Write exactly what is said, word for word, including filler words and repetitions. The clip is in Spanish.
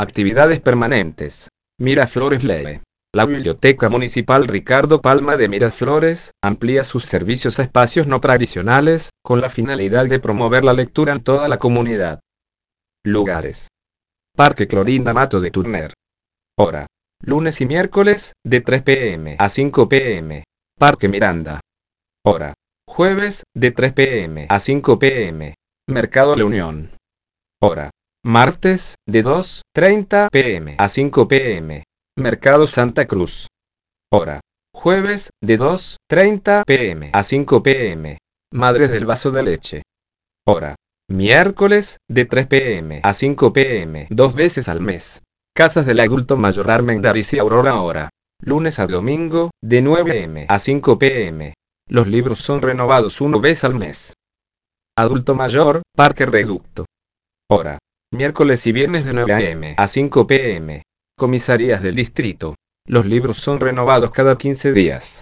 Actividades permanentes. Miraflores lee. La Biblioteca Municipal Ricardo Palma de Miraflores amplía sus servicios a espacios no tradicionales, con la finalidad de promover la lectura en toda la comunidad. Lugares. Parque Clorinda Mato de Turner. Hora. Lunes y miércoles, de tres pe eme a cinco pe eme. Parque Miranda. Hora. Jueves, de tres pe eme a cinco pe eme. Mercado La Unión. Hora. Martes, de dos treinta pe eme a cinco pe eme. Mercado Santa Cruz. Hora. Jueves, de dos treinta pe eme a cinco pe eme. Madres del Vaso de Leche. Hora. Miércoles, de tres pe eme a cinco pe eme. Dos veces al mes. Casas del Adulto Mayor Armendáriz y Aurora. Hora. Lunes a domingo, de nueve pe eme a cinco pe eme. Los libros son renovados una vez al mes. Adulto Mayor, Parque Reducto. Hora. Miércoles y viernes de nueve pe eme a cinco pe eme. Comisarías del distrito. Los libros son renovados cada quince días.